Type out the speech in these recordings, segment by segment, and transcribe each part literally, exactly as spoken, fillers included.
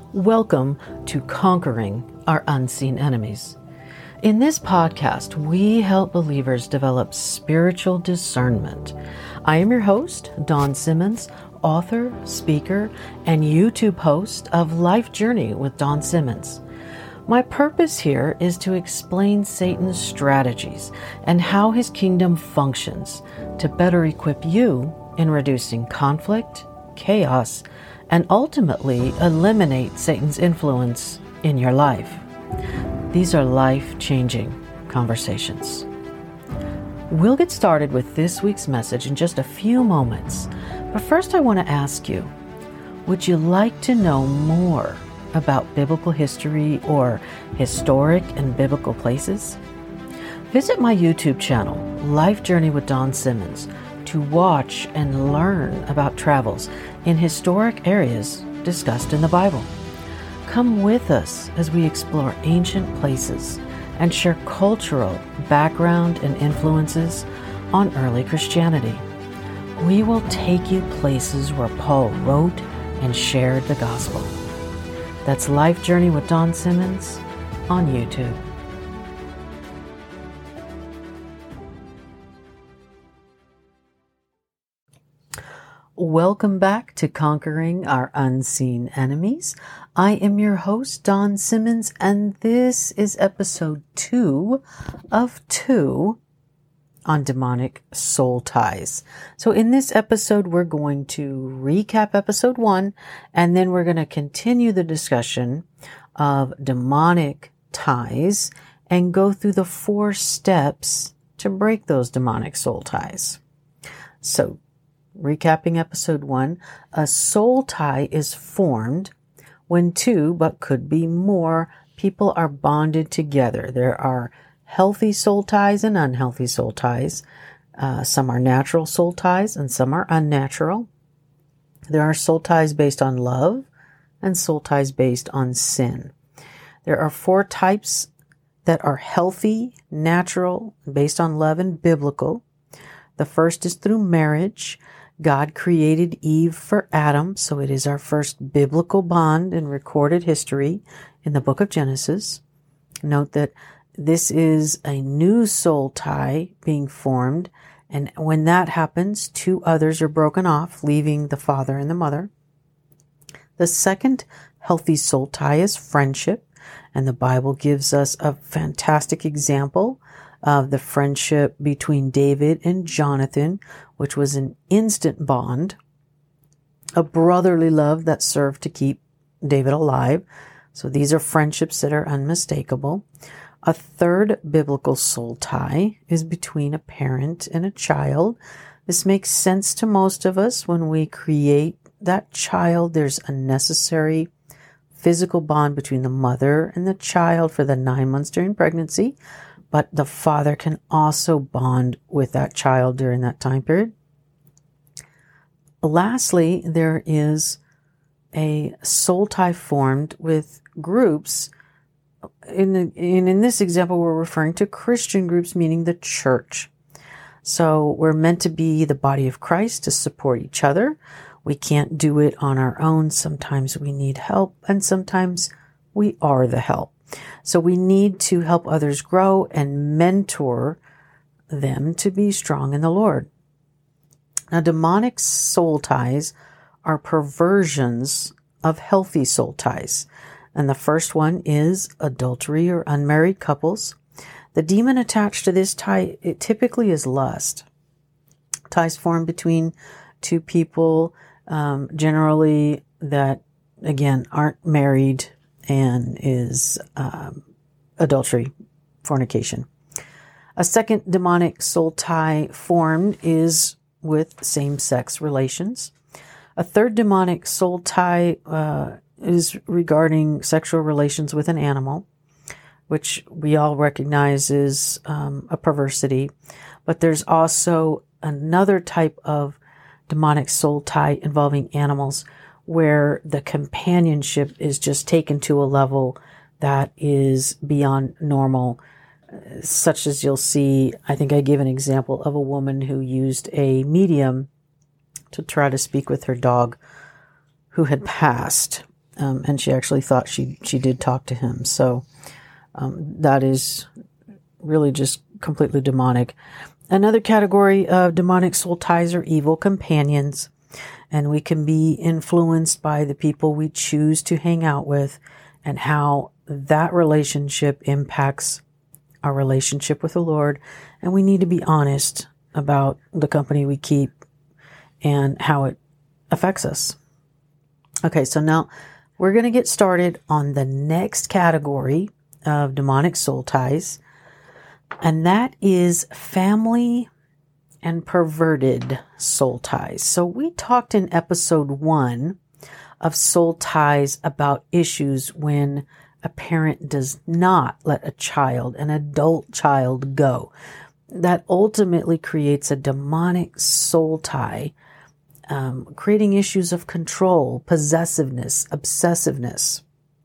Welcome to Conquering Our Unseen Enemies. In this podcast, we help believers develop spiritual discernment. I am your host, Dawn Simmons, author, speaker, and YouTube host of Life Journey with Dawn Simmons. My purpose here is to explain Satan's strategies and how his kingdom functions to better equip you in reducing conflict, chaos, and ultimately eliminate Satan's influence in your life. These are life-changing conversations. We'll get started with this week's message in just a few moments, but first I want to ask you, would you like to know more about biblical history or historic and biblical places? Visit my YouTube channel, Life Journey with Dawn Simmons, to watch and learn about travels in historic areas discussed in the Bible. Come with us as we explore ancient places and share cultural background and influences on early Christianity. We will take you places where Paul wrote and shared the gospel. That's Life Journey with Dawn Simmons on YouTube. Welcome back to Conquering Our Unseen Enemies. I am your host, Dawn Simmons, and this is episode two of two on demonic soul ties. So in this episode, we're going to recap episode one, and then we're going to continue the discussion of demonic ties and go through the four steps to break those demonic soul ties. So recapping episode one, a soul tie is formed when two, but could be more, people are bonded together. There are healthy soul ties and unhealthy soul ties. Uh, some are natural soul ties and some are unnatural. There are soul ties based on love and soul ties based on sin. There are four types that are healthy, natural, based on love, and biblical. The first is through marriage. God created Eve for Adam, so it is our first biblical bond in recorded history in the book of Genesis. Note that this is a new soul tie being formed, and when that happens, two others are broken off, leaving the father and the mother. The second healthy soul tie is friendship, and the Bible gives us a fantastic example of the friendship between David and Jonathan, which was an instant bond, a brotherly love that served to keep David alive. So these are friendships that are unmistakable. A third biblical soul tie is between a parent and a child. This makes sense to most of us. When we create that child, there's a necessary physical bond between the mother and the child for the nine months during pregnancy. But the father can also bond with that child during that time period. Lastly, there is a soul tie formed with groups. In, the, in, in this example, we're referring to Christian groups, meaning the church. So we're meant to be the body of Christ to support each other. We can't do it on our own. Sometimes we need help, and sometimes we are the help. So we need to help others grow and mentor them to be strong in the Lord. Now, demonic soul ties are perversions of healthy soul ties. And the first one is adultery or unmarried couples. The demon attached to this tie, it typically is lust. Ties formed between two people, um, generally that, again, aren't married, and is um, adultery, fornication. A second demonic soul tie formed is with same-sex relations. A third demonic soul tie uh, is regarding sexual relations with an animal, which we all recognize is um, a perversity. But there's also another type of demonic soul tie involving animals, where the companionship is just taken to a level that is beyond normal, such as you'll see. I think I gave an example of a woman who used a medium to try to speak with her dog who had passed. Um, and she actually thought she, she did talk to him. So um, that is really just completely demonic. Another category of demonic soul ties are evil companions. And we can be influenced by the people we choose to hang out with and how that relationship impacts our relationship with the Lord. And we need to be honest about the company we keep and how it affects us. Okay, so now we're going to get started on the next category of demonic soul ties, and that is family and perverted soul ties. So we talked in episode one of soul ties about issues when a parent does not let a child, an adult child, go. That ultimately creates a demonic soul tie, um, creating issues of control, possessiveness, obsessiveness.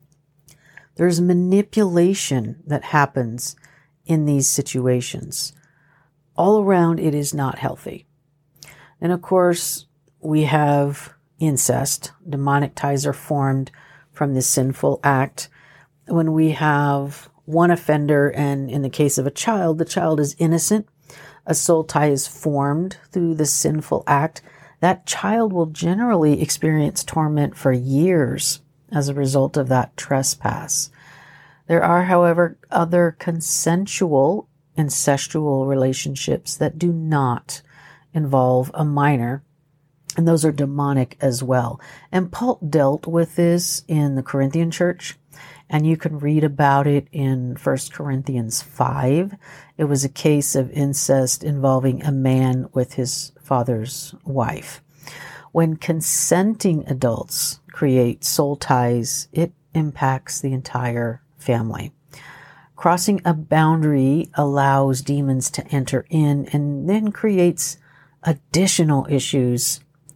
There's manipulation that happens in these situations. All around, it is not healthy. And of course, we have incest. Demonic ties are formed from this sinful act. When we have one offender, and in the case of a child, the child is innocent, a soul tie is formed through the sinful act, that child will generally experience torment for years as a result of that trespass. There are, however, other consensual incestual relationships that do not involve a minor, and those are demonic as well. And Paul dealt with this in the Corinthian church, and you can read about it in First Corinthians five. It was a case of incest involving a man with his father's wife. When consenting adults create soul ties, it impacts the entire family. Crossing a boundary allows demons to enter in and then creates additional issues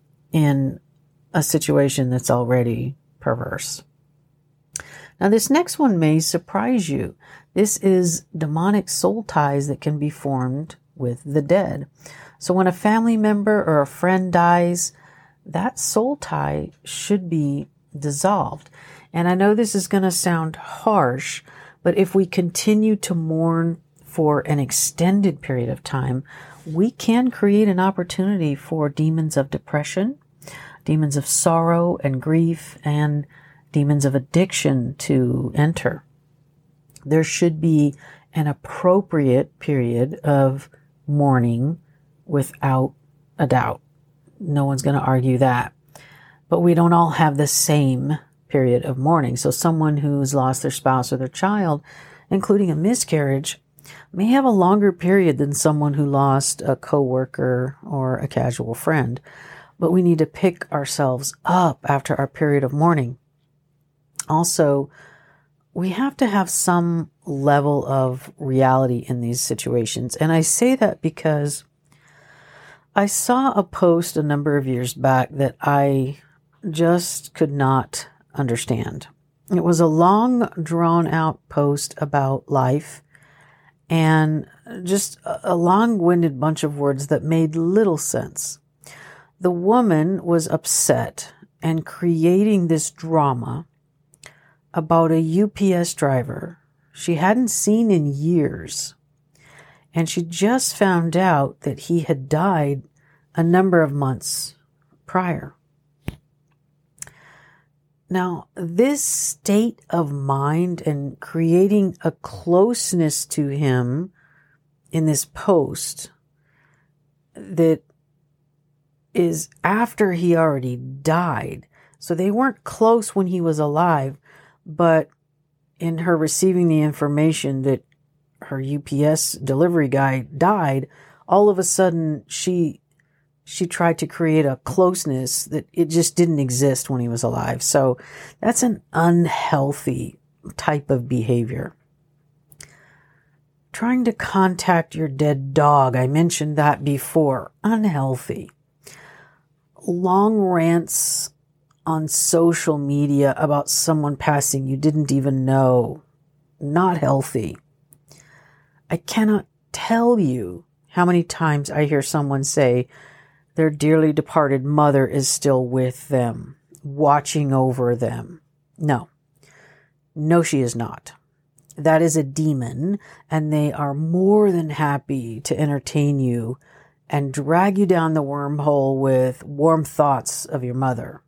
in a situation that's already perverse. Now, this next one may surprise you. This is demonic soul ties that can be formed with the dead. So when a family member or a friend dies, that soul tie should be dissolved. And I know this is going to sound harsh, but if we continue to mourn for an extended period of time, we can create an opportunity for demons of depression, demons of sorrow and grief, and demons of addiction to enter. There should be an appropriate period of mourning without a doubt. No one's going to argue that. But we don't all have the same period of mourning. So someone who's lost their spouse or their child, including a miscarriage, may have a longer period than someone who lost a coworker or a casual friend. But we need to pick ourselves up after our period of mourning. Also, we have to have some level of reality in these situations. And I say that because I saw a post a number of years back that I just could not understand. It was a long, drawn-out post about life and just a long-winded bunch of words that made little sense. The woman was upset and creating this drama about a U P S driver she hadn't seen in years, and she just found out that he had died a number of months prior. Now, this state of mind and creating a closeness to him in this post that is after he already died. So they weren't close when he was alive, but in her receiving the information that her U P S delivery guy died, all of a sudden she she tried to create a closeness that it just didn't exist when he was alive. So that's an unhealthy type of behavior. Trying to contact your dead dog, I mentioned that before, unhealthy. Long rants on social media about someone passing you didn't even know, not healthy. I cannot tell you how many times I hear someone say their dearly departed mother is still with them, watching over them. No. No, she is not. That is a demon, and they are more than happy to entertain you and drag you down the wormhole with warm thoughts of your mother.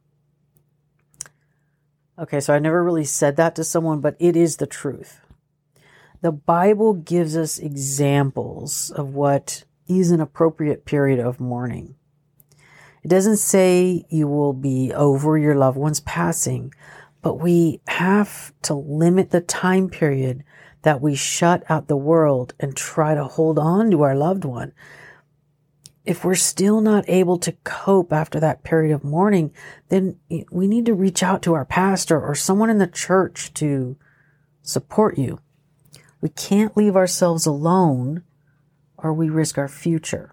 Okay, so I never really said that to someone, but it is the truth. The Bible gives us examples of what is an appropriate period of mourning. It doesn't say you will be over your loved one's passing, but we have to limit the time period that we shut out the world and try to hold on to our loved one. If we're still not able to cope after that period of mourning, then we need to reach out to our pastor or someone in the church to support you. We can't leave ourselves alone or we risk our future.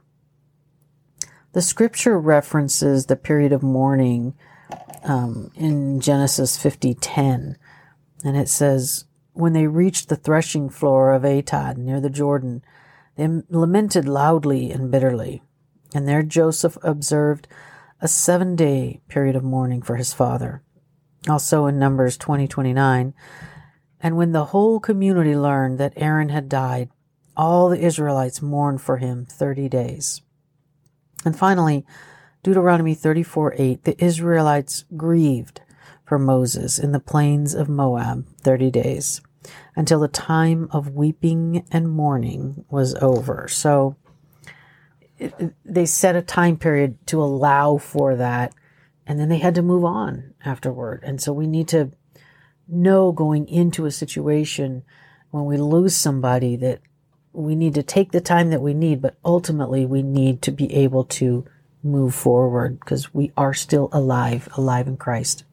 The scripture references the period of mourning um, in Genesis fifty ten, and it says, when they reached the threshing floor of Atad near the Jordan, they lamented loudly and bitterly. And there Joseph observed a seven-day period of mourning for his father. Also in Numbers twenty twenty-nine, and when the whole community learned that Aaron had died, all the Israelites mourned for him thirty days. And finally, Deuteronomy thirty-four eight, the Israelites grieved for Moses in the plains of Moab thirty days, until the time of weeping and mourning was over. So it, they set a time period to allow for that, and then they had to move on afterward. And so we need to know going into a situation when we lose somebody that we need to take the time that we need, but ultimately we need to be able to move forward because we are still alive, alive in Christ.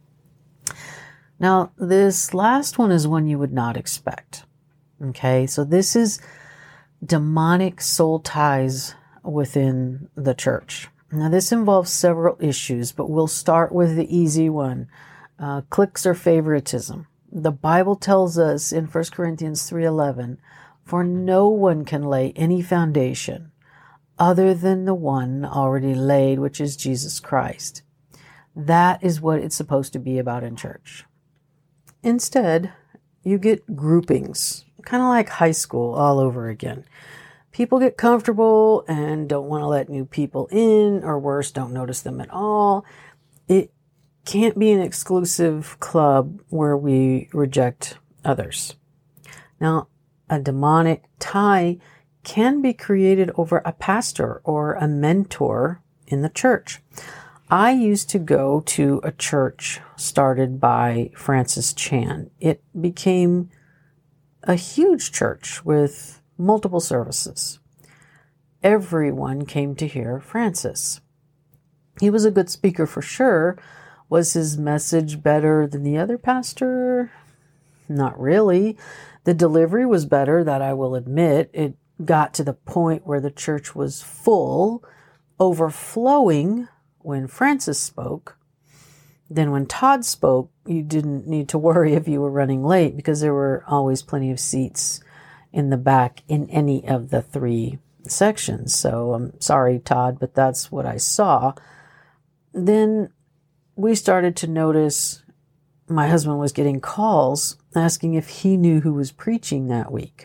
Now, this last one is one you would not expect. Okay, so this is demonic soul ties within the church. Now, this involves several issues, but we'll start with the easy one. Uh, cliques or favoritism. The Bible tells us in First Corinthians three eleven, for no one can lay any foundation other than the one already laid, which is Jesus Christ. That is what it's supposed to be about in church. Instead, you get groupings, kind of like high school all over again. People get comfortable and don't want to let new people in, or worse, don't notice them at all. It can't be an exclusive club where we reject others. Now, a demonic tie can be created over a pastor or a mentor in the church. I used to go to a church started by Francis Chan. It became a huge church with multiple services. Everyone came to hear Francis. He was a good speaker for sure. Was his message better than the other pastor? Not really. The delivery was better, that I will admit. It got to the point where the church was full, overflowing when Francis spoke. Then when Todd spoke, you didn't need to worry if you were running late because there were always plenty of seats in the back in any of the three sections. So I'm sorry, Todd, but that's what I saw. Then we started to notice my husband was getting calls asking if he knew who was preaching that week.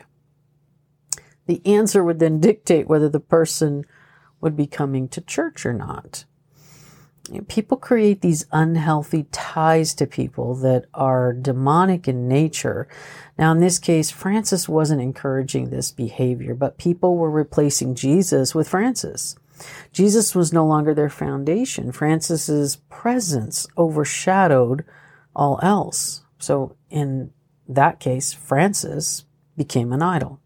The answer would then dictate whether the person would be coming to church or not. People create these unhealthy ties to people that are demonic in nature. Now, in this case, Francis wasn't encouraging this behavior, but people were replacing Jesus with Francis. Jesus was no longer their foundation. Francis's presence overshadowed all else. So in that case, Francis became an idol.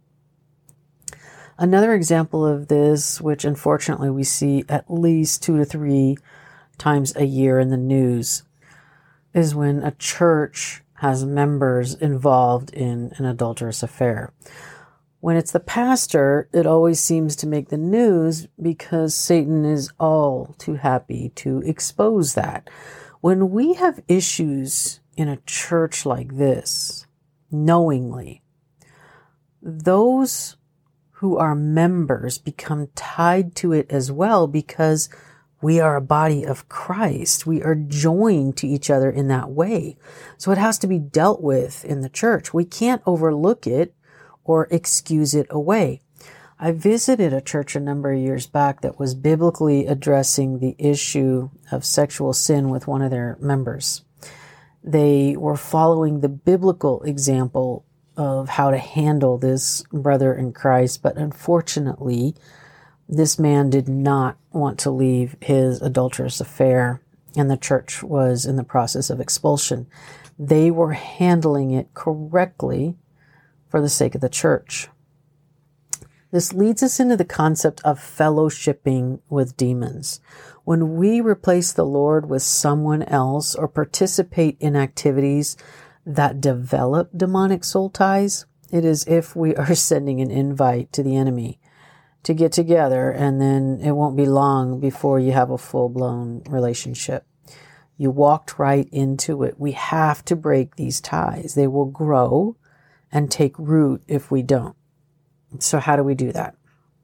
Another example of this, which unfortunately we see at least two to three times a year in the news, is when a church has members involved in an adulterous affair. When it's the pastor, it always seems to make the news because Satan is all too happy to expose that. When we have issues in a church like this, knowingly, those who are members become tied to it as well because We are a body of Christ. We are joined to each other in that way. So it has to be dealt with in the church. We can't overlook it or excuse it away. I visited a church a number of years back that was biblically addressing the issue of sexual sin with one of their members. They were following the biblical example of how to handle this brother in Christ, but unfortunately, this man did not want to leave his adulterous affair, and the church was in the process of expulsion. They were handling it correctly for the sake of the church. This leads us into the concept of fellowshipping with demons. When we replace the Lord with someone else or participate in activities that develop demonic soul ties, it is as if we are sending an invite to the enemy to get together, and then it won't be long before you have a full-blown relationship. You walked right into it. We have to break these ties. They will grow and take root if we don't. So how do we do that?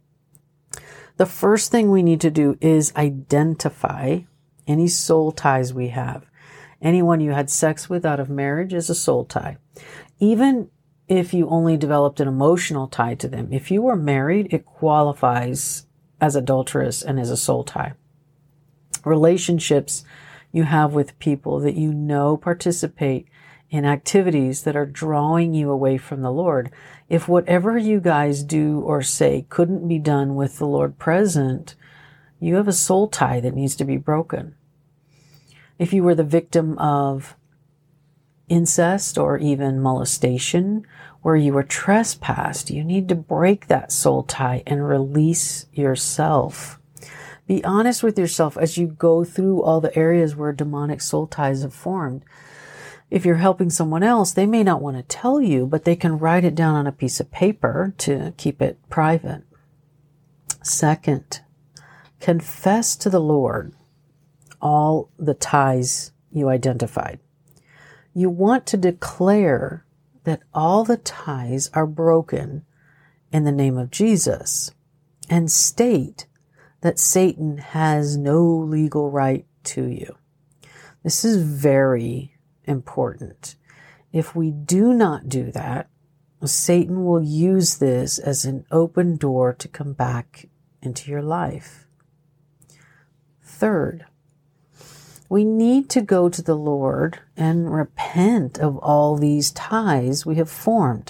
The first thing we need to do is identify any soul ties we have. Anyone you had sex with out of marriage is a soul tie. Even if you only developed an emotional tie to them, if you were married, it qualifies as adulterous and as a soul tie. Relationships you have with people that you know participate in activities that are drawing you away from the Lord. If whatever you guys do or say couldn't be done with the Lord present, you have a soul tie that needs to be broken. If you were the victim of incest or even molestation, where you were trespassed, you need to break that soul tie and release yourself. Be honest with yourself as you go through all the areas where demonic soul ties have formed. If you're helping someone else, they may not want to tell you, but they can write it down on a piece of paper to keep it private. Second, confess to the Lord all the ties you identified. You want to declare that all the ties are broken in the name of Jesus, and state that Satan has no legal right to you. This is very important. If we do not do that, Satan will use this as an open door to come back into your life. Third, we need to go to the Lord and repent of all these ties we have formed.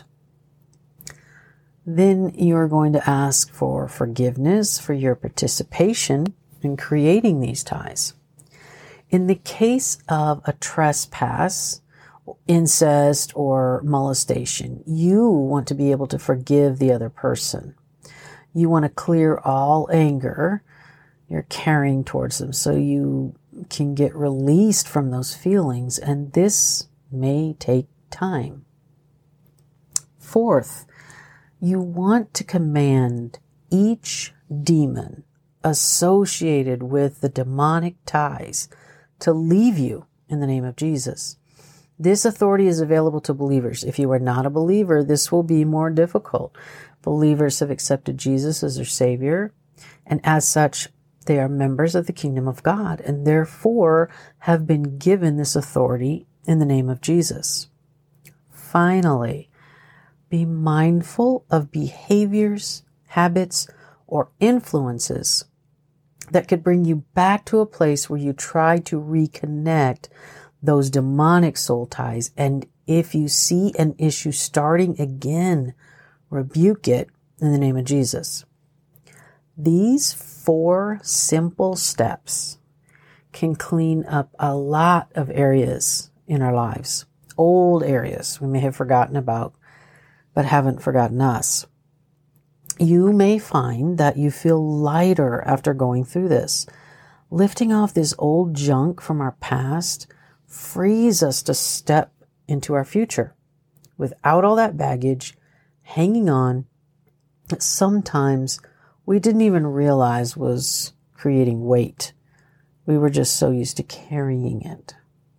Then you're going to ask for forgiveness for your participation in creating these ties. In the case of a trespass, incest, or molestation, you want to be able to forgive the other person. You want to clear all anger you're carrying towards them so you can get released from those feelings, and this may take time. Fourth, you want to command each demon associated with the demonic ties to leave you in the name of Jesus. This authority is available to believers. If you are not a believer, this will be more difficult. Believers have accepted Jesus as their Savior, and as such, they are members of the kingdom of God, and therefore have been given this authority in the name of Jesus. Finally, be mindful of behaviors, habits, or influences that could bring you back to a place where you try to reconnect those demonic soul ties. And if you see an issue starting again, rebuke it in the name of Jesus. These four simple steps can clean up a lot of areas in our lives, old areas we may have forgotten about, but haven't forgotten us. You may find that you feel lighter after going through this. Lifting off this old junk from our past frees us to step into our future without all that baggage hanging on that sometimes we didn't even realize was creating weight. We were just so used to carrying it.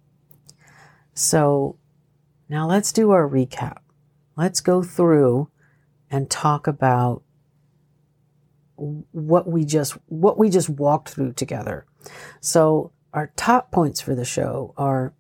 So now let's do our recap. Let's go through and talk about what we just what we just walked through together. So our top points for the show are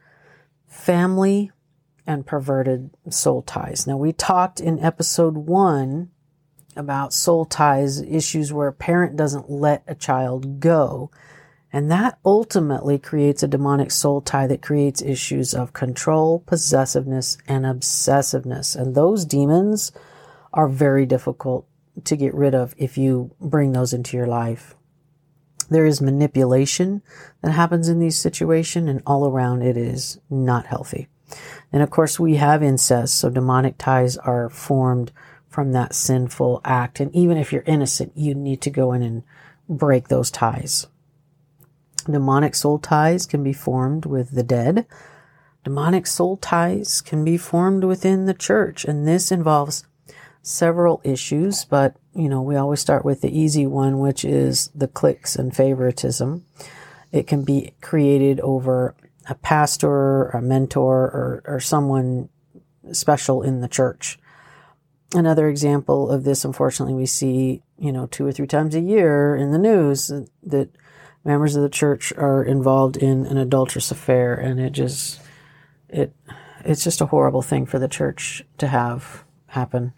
family and perverted soul ties. Now, we talked in episode one about soul ties, issues where a parent doesn't let a child go. And that ultimately creates a demonic soul tie that creates issues of control, possessiveness, and obsessiveness. And those demons are very difficult to get rid of if you bring those into your life. There is manipulation that happens in these situations, and all around it is not healthy. And of course, we have incest, so demonic ties are formed from that sinful act. And even if you're innocent, you need to go in and break those ties. Demonic soul ties can be formed with the dead. Demonic soul ties can be formed within the church, and this involves several issues, but, you know, we always start with the easy one, which is the cliques and favoritism. It can be created over a pastor, a mentor, or, or someone special in the church. Another example of this, unfortunately, we see, you know, two or three times a year in the news that members of the church are involved in an adulterous affair, and it just, it, it's just a horrible thing for the church to have happen.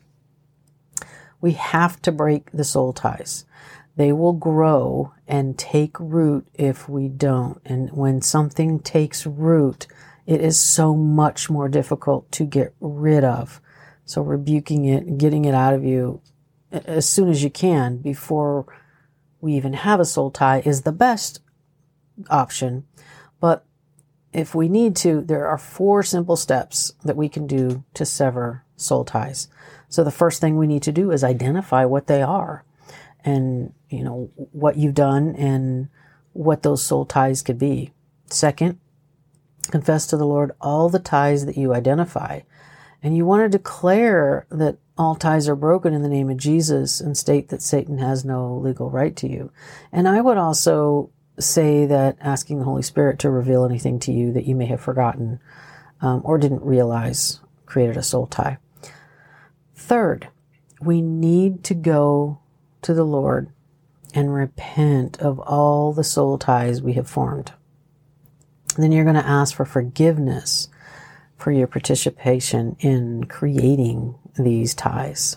We have to break the soul ties. They will grow and take root if we don't. And when something takes root, it is so much more difficult to get rid of. So rebuking it, getting it out of you as soon as you can before we even have a soul tie is the best option. But if we need to, there are four simple steps that we can do to sever soul ties. So the first thing we need to do is identify what they are and, you know, what you've done and what those soul ties could be. Second, confess to the Lord all the ties that you identify. And you want to declare that all ties are broken in the name of Jesus and state that Satan has no legal right to you. And I would also say that asking the Holy Spirit to reveal anything to you that you may have forgotten um, or didn't realize created a soul tie. Third, we need to go to the Lord and repent of all the soul ties we have formed. And then you're going to ask for forgiveness for your participation in creating these ties.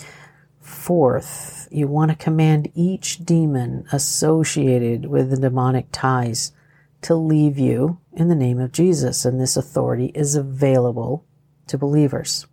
Fourth, you want to command each demon associated with the demonic ties to leave you in the name of Jesus, and this authority is available to believers.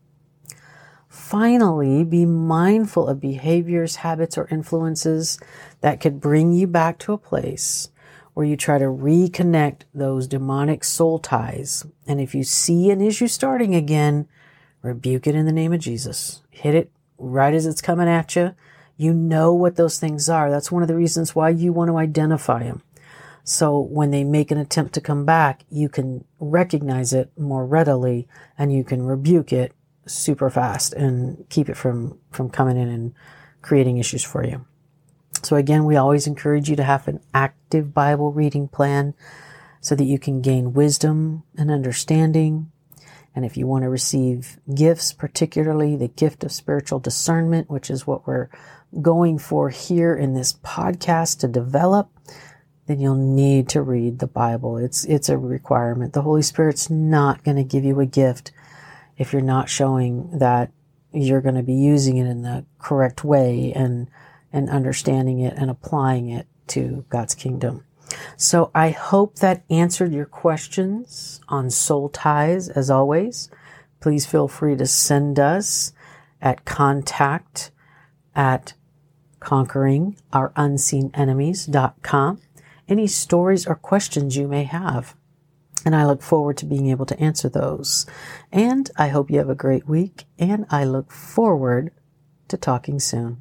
Finally, be mindful of behaviors, habits, or influences that could bring you back to a place where you try to reconnect those demonic soul ties. And if you see an issue starting again, rebuke it in the name of Jesus. Hit it right as it's coming at you. You know what those things are. That's one of the reasons why you want to identify them. So when they make an attempt to come back, you can recognize it more readily and you can rebuke it super fast and keep it from, from coming in and creating issues for you. So again, we always encourage you to have an active Bible reading plan so that you can gain wisdom and understanding. And if you want to receive gifts, particularly the gift of spiritual discernment, which is what we're going for here in this podcast to develop, then you'll need to read the Bible. It's, it's a requirement. The Holy Spirit's not going to give you a gift if you're not showing that you're going to be using it in the correct way and and understanding it and applying it to God's kingdom. So I hope that answered your questions on soul ties. As always, please feel free to send us at contact at conquering our unseen enemies dot com any stories or questions you may have. And I look forward to being able to answer those. And I hope you have a great week, and I look forward to talking soon.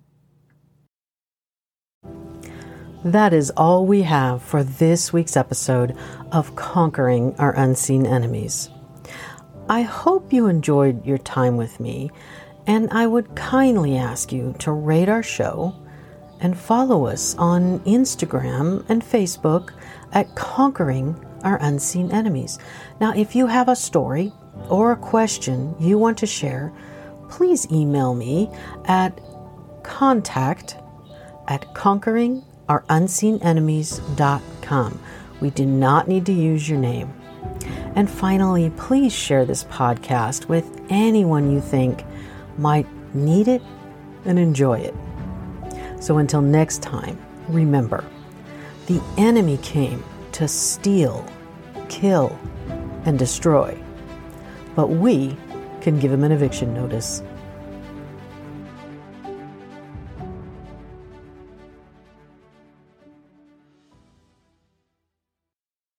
That is all we have for this week's episode of Conquering Our Unseen Enemies. I hope you enjoyed your time with me, and I would kindly ask you to rate our show and follow us on Instagram and Facebook at Conquering Our Unseen Enemies. Now, if you have a story or a question you want to share, please email me at contact at conquering our unseen enemies dot com. com. We do not need to use your name. And finally, please share this podcast with anyone you think might need it and enjoy it. So until next time, remember, the enemy came to steal, kill, and destroy. But we can give him an eviction notice.